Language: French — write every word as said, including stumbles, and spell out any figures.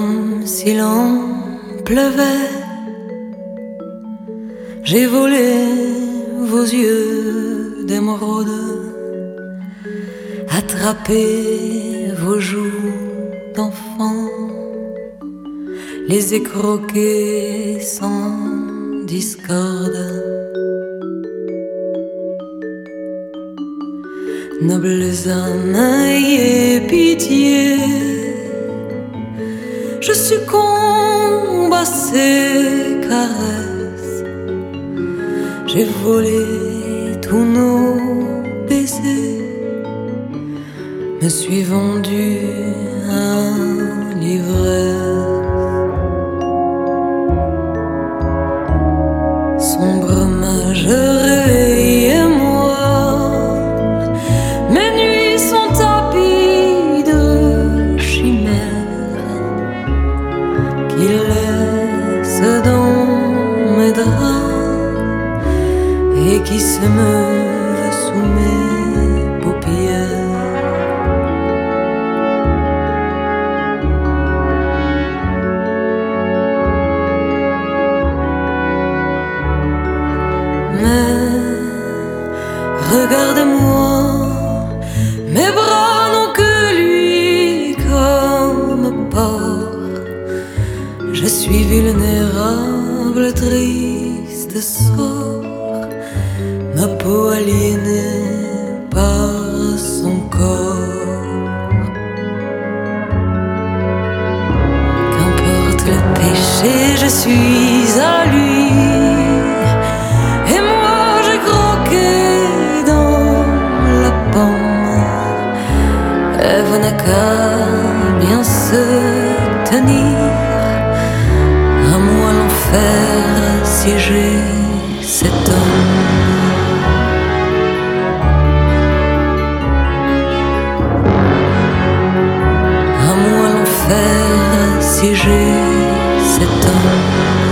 comme si l'on pleuvait. J'ai volé vos yeux d'émeraude, attrapé vos joues d'enfant, les ai croqués sans discorde. Nobles âmes, ayez pitié, je succombe à ces caresses. J'ai volé tous nos baisers, me suis vendu à l'ivresse. Sombre mage, réveillez-moi, mes nuits sont tapies de chimères qui laissent dans mes draps et qui se meuvent sous mes paupières. Mais regardez-moi, mes bras n'ont que lui comme port. Je suis vulnérable, triste sort, ma peau aliénée par son corps. Qu'importe le péché, je suis à lui, et moi j'ai croqué dans la pomme. Ève n'a qu'à bien se tenir, à moi l'enfer si j'ai cet homme. À moi l'enfer si j'ai cet homme.